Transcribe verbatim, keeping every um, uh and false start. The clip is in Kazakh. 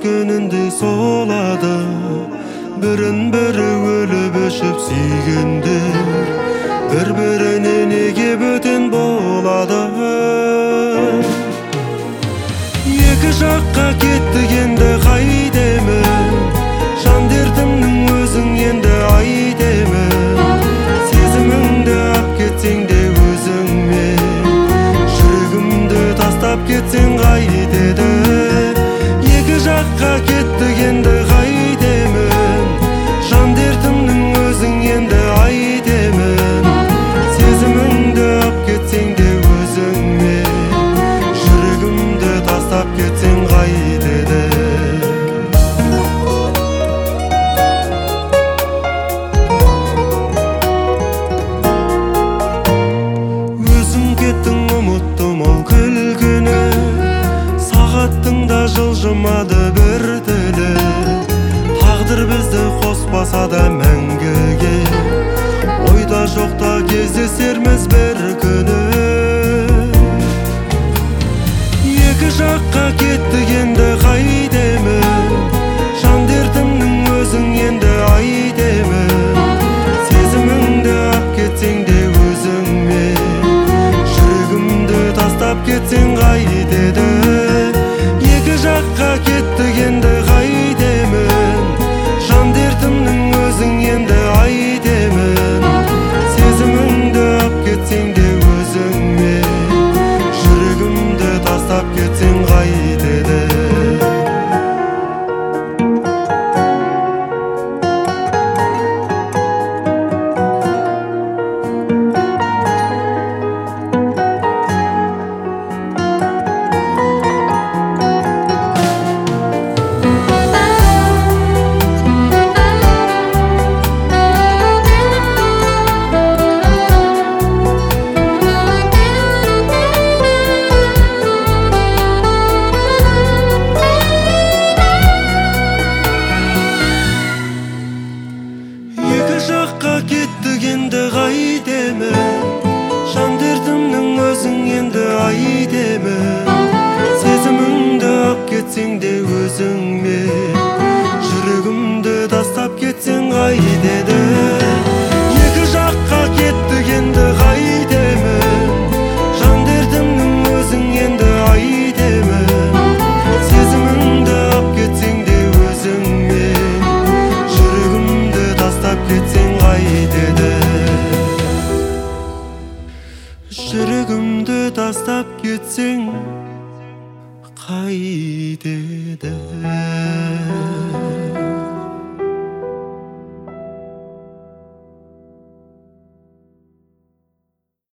өткөнүндей солады, бірін бірі өліп өшіп сүйгендер бір-біріне неге бөтен болады? Екі жаққа кеттік енді қайтемін, жан дертімнің өзің енді айтемін. Сезіміңді ап кетсең де өзіңме, жүрегімді тастап кетсең қайтеді? Екі жаққа кеттік енді қайтемін, жан дертімнің өзің енді айтемін. Сезіміңді ап кетсең де өзіңме, жүрегімді тастап кетсең қайтеді? Өзің кеттің, ұмыттым ол күлкіні, сағаттың да жылжымады бір тілі. Тағдыр бізді қоспаса да мәңгіге, ойда жоқта кездесерміз бір күні. Екі жаққа кеттік енді қайтемін, жан дертімнің өзің енді айтемін. Сезіміңді ап кетсең де өзіңме, жүрегімді тастап кетсең қайтеді? Екі жаққа кеттік енді қайтемін, жан дертімнің өзің енді айтемін. Сезіміңді ап кетсең де өзіңме, жүрегімді тастап кетсең қайтеді? Екі жаққа кеттік енді қайтемін, жан дертімнің өзің енді айтемін. Сезіміңді ап кетсең де өзіңме, жүрегімді тастап кетсең қайтеді? Екі жаққа кеттік енді қайтемін, жан дертімнің өзің енді айтемін. Сезіміңді ап кетсең де өзіңме, жүрегімді тастап кетсең қайтеді? Жүрегімді тастап кетсең қайтеді?